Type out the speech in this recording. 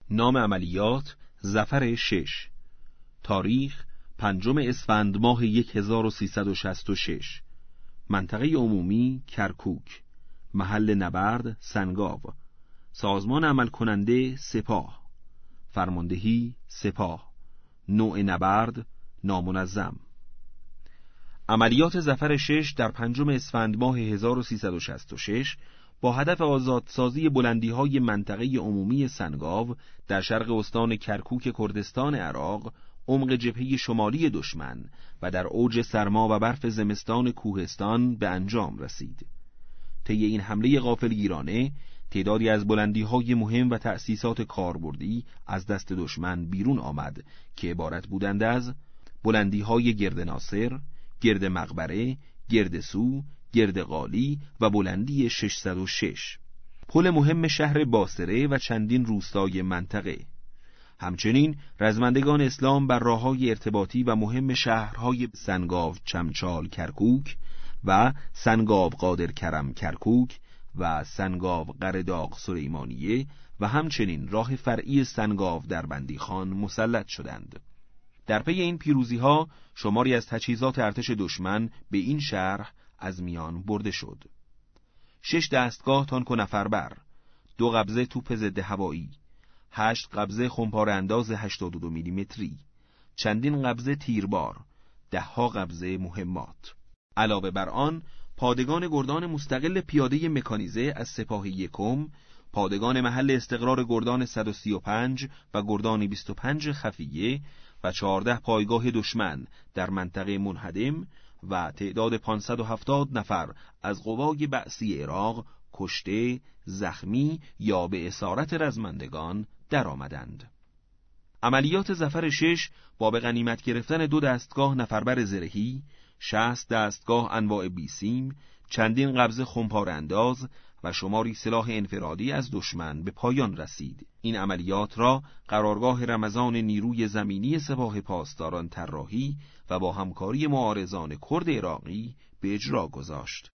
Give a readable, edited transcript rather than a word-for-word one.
نام عملیات ظفر 6. تاریخ 5 اسفند ماه 1366. منطقه عمومی کرکوک. محل نبرد سنگاو. سازمان عمل کننده سپاه. فرماندهی سپاه. نوع نبرد نامنظم. عملیات ظفر 6 در 5 اسفند ماه 1366 با هدف آزادسازی بلندی‌های منطقه عمومی سنگاو در شرق استان کرکوک کردستان عراق، عمق جبهه شمالی دشمن و در اوج سرما و برف زمستان کوهستان به انجام رسید. طی این حمله غافلگیرانه تعدادی از بلندی‌های مهم و تأسیسات کاربردی از دست دشمن بیرون آمد که عبارت بودند از بلندی‌های گرد ناصر، گرد مقبره، گرد سو، گرد قالی و بلندی 606. پل مهم شهر باسره و چندین روستای منطقه. همچنین رزمندگان اسلام بر راه‌های ارتباطی و مهم شهرهای سنگاو چمچال کرکوک و سنگاو قادر کرم کرکوک و سنگاو قرداغ سلیمانیه و همچنین راه فرعی سنگاو در بندیخان مسلط شدند. در پی این پیروزی‌ها شماری از تجهیزات ارتش دشمن به این شهر از میان برده شد. 6 دستگاه تانک و نفربر، 2 قبضه توپ ضد هوایی، 8 قبضه خمپاره انداز 82 میلیمتری، چندین قبضه تیربار، 10 قبضه مهمات. علاوه بر آن، پادگان گردان مستقل پیاده مکانیزه از سپاه یکم، پادگان محل استقرار گردان 135 و گردان 25 خفیه و 14 پایگاه دشمن در منطقه منهدم و تعداد 570 نفر از قوای بعثی عراق کشته، زخمی یا به اسارت رزمندگان درآمدند. عملیات ظفر 6 با به غنیمت گرفتن 2 دستگاه نفربر زرهی، 60 دستگاه انواع بیسیم، چندین قبضه خمپاره انداز و شماری سلاح انفرادی از دشمن به پایان رسید. این عملیات را قرارگاه رمضان نیروی زمینی سپاه پاسداران طراحی و با همکاری معارضان کرد عراقی به اجرا گذاشت.